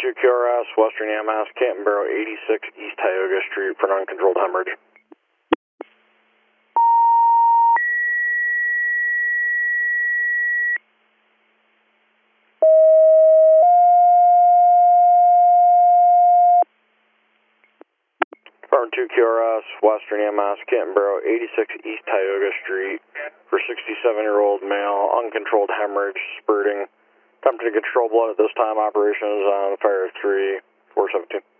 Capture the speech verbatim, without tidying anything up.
two Q R S, Western E M S, Canton Barrow eighty-six East Tioga Street for non-controlled hemorrhage. Department two Q R S, Western E M S, Canton Barrow eighty-six East Tioga Street for sixty-seven-year-old male, uncontrolled hemorrhage, spurting. Attempting to control blood at this time. Operation is on fire three four seventeen.